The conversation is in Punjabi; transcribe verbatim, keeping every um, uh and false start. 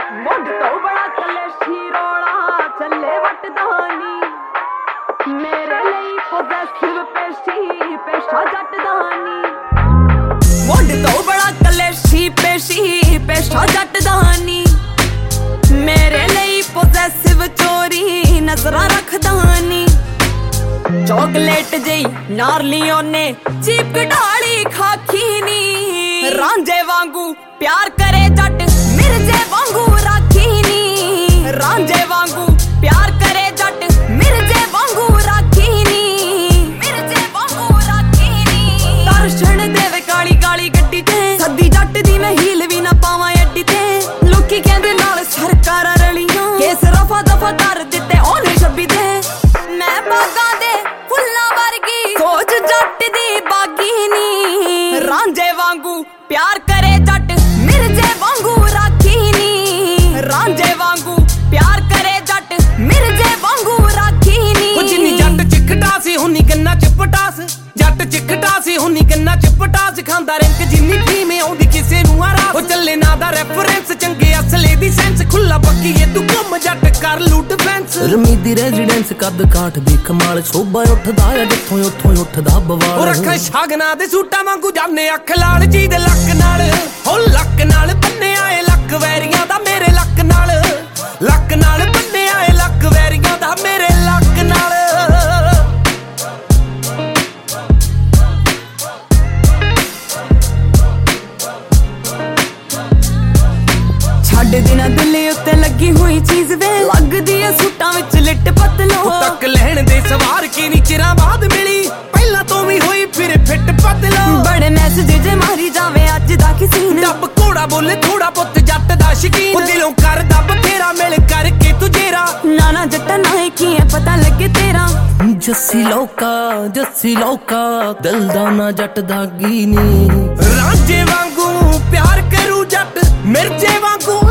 ਮੁੰਡ ਤੋਂ ਬੜਾ ਕਲੇਸ਼ੀ ਰੋਲਾ ਚੱਲੇ ਵਟਦਾਨੀ ਮੇਰੇ ਲਈ ਪੋਜ਼ੈਸਿਵ ਪੇਸ਼ੀ ਪੇਸ਼ਾ ਜੱਟਦਾਨੀ ਮੁੰਡ ਤੋਂ ਬੜਾ ਕਲੇਸ਼ੀ ਪੇਸ਼ੀ ਪੇਸ਼ਾ ਜੱਟਦਾਨੀ ਮੇਰੇ ਲਈ ਪੋਜ਼ੈਸਿਵ ਚੋਰੀ ਨਜ਼ਰਾਂ ਰੱਖਦਾਨੀ ਚੋਕਲੇਟ ਜਈ ਨਾਰਲੀ ਉਹਨੇ ਚੀਪ ਢਾਲੀ ਖਾਖੀ ਨੀ ਰਾਂਝੇ ਵਾਂਗੂ ਪਿਆਰ ਕਰੇ ਜੱਟ ਮਿਰਜੇ ਵਾਂਗੂ ਰਾਖੀ ਨੀ ਰਾਂਝੇ ਵਾਂਗੂ ਪਿਆਰ ਕਰੇ ਜੱਟ ਮਿਰਜੇ ਵਾਂਗੂ ਰਾਖੀ ਨੀ ਮਿਰਜੇ ਵਾਂਗੂ ਰਾਖੀ ਨੀ ਦਰਸ਼ਨ ਦੇਵੇ ਕਾਲੀ ਕਾਲੀ ਗੱਡੀ ਤੇ ਸੱਦੀ ਜੱਟ ਦੀ ਮੈਂ ਹੀਲ ਵੀ ਨਾ ਪਾਵਾਂ ਅੱਡੀ ਤੇ ਲੋਕੀ ਕਹਿੰਦੇ ਨਾਲ ਸਰਕਾਰਾਂ ਰਲੀਆਂ ਕੇਸ ਰਫਾ ਦਫਾ ਕਰ ਦਿੱਤੇ ਉਹਨੇ ਛੱਬੀ ਤੇ ਮੈਂ ਬਾਗਾਂ ਦੇ ਫੁੱਲਾਂ ਵਰਗੀ ਸੋਚ ਜੱਟ ਦੀ ਬਾਗੀ ਨੀ ਰਾਂਝੇ ਵਾਂਗੂ ਪਿਆਰ ਕਰੇ ਜੱਟ ਮਿਰਜੇ ਵਾਂਗੂ ਰਾਖੀ ਨੀ ਰਾਂਝੇ ਵਾਂਗੂ ਪਿਆਰ ਕਰੇ ਜੱਟ ਮਿਰਜੇ ਵਾਂਗੂ ਰਾਖੀ ਨੀ ਉਹ ਜਿੰਨੀ ਜੱਟ ਚਿੱਖਟਾ ਸੀ ਹੁਨੀ ਗੰਨਾ ਚ ਪਟਾਸ ਜੱਟ ਚਿੱਖਟਾ ਸੀ ਹੁਨੀ ਗੰਨਾ ਚ ਪਟਾਸ ਖਾਂਦਾ ਰਿੰਕ ਜਿੰਨੀ ਫੀਮ ਆਉਂਦੀ ਕਿਸੇ ਨੂੰ ਆਰਾਸ ਉਹ ਚੱਲੇ ਨਾ ਦਾ ਰੈਫਰੈਂਸ ਚੰਗੇ ਅਸਲੇ ਦੀ ਸੈਂਸ ਖੁੱਲਾ ਪੱਕੀ ਏ ਤੂੰ ਘੁੰਮ ਜੱਟ ਕਰ ਲੂਟ ਫੈਂਸ ਰਮੀ ਦੀ ਰੈਜ਼ੀਡੈਂਸ ਕੱਦ ਕਾਠ ਦੀ ਕਮਾਲ ਸੋਭਾ ਉੱਠਦਾ ਆ ਜਿੱਥੋਂ ਉੱਥੋਂ ਉੱਠਦਾ ਬਵਾਲ ਉਹ ਰੱਖਾਂ ਸ਼ਾਗਨਾ ਦੇ ਸੂਟਾਂ ਵਾਂਗੂ ਜਾਨੇ ਅੱਖ ਲਾਲ ਜੀ ਦੇ ਲੱਕ ਨਾਲ ਹੋ ਲੱਕ ਨਾਲ ਬੰਨਿਆ ਏ ਲੱਕ ਵੈਰੀਆਂ ਦਾ ਮੇਰੇ ਲੱਕ ਨਾਲ ਲੱਕ ਨਾਲ ਬੰਨਿਆ ਏ ਲੱਕ ਵੈਰੀਆਂ ਦਾ ਮੇਰੇ ਲੱਕ ਨਾਲ ਛੱਡ ਦੇਣਾ ਦਿਲ ਉੱਤੇ ਲੱਗੀ ਹੋਈ ਚੀਜ਼ ਵੇ ਲੱਗਦੀ ਐ ਸੂਟਾਂ ਵਿੱਚ ਲਿੱਟ ਪਤਲੋ ਤੱਕ ਲੈਣ ਦੇ ਸਵਾਰ ਕੀ ਨੀ ਚਿਰਾਂ ਬਾਅਦ ਮਿਲੀ ਪਹਿਲਾਂ ਤੋਂ ਵੀ ਹੋਈ ਫਿਰ ਫਿੱਟ ਪਤਲੋ ਬੜੇ ਮੈਸੇਜ ਜੇ ਮਾਰੀ ਜਾਵੇ ਅੱਜ ਦਾ ਕਿਸੇ ਨੇ ਡੱਬ ਘੋੜਾ ਬੋਲੇ ਥੋੜਾ ਪੁੱਤ ਜੱਟ ਦਾ ਸ਼ਕੀਨ ਉਹ ਦਿਲੋਂ ਕਰਦਾ ਬਥੇਰਾ ਮਿਲ ਕਰਕੇ ਤੁਝੇਰਾ ਨਾ ਨਾ ਜੱਟਾ ਨਾ ਕੀ ਐ ਪਤਾ ਲੱਗੇ ਤੇਰਾ ਜੱਸੀ ਲੋਕਾ ਜੱਸੀ ਲੋਕਾ ਦਿਲ ਦਾ ਨਾ ਜੱਟ ਦਾਗੀ ਨੀ ਰਾਂਝੇ ਵਾਂਗੂ ਪਿਆਰ ਕਰੂ ਜੱਟ ਮਿਰਜੇ ਵਾਂਗੂ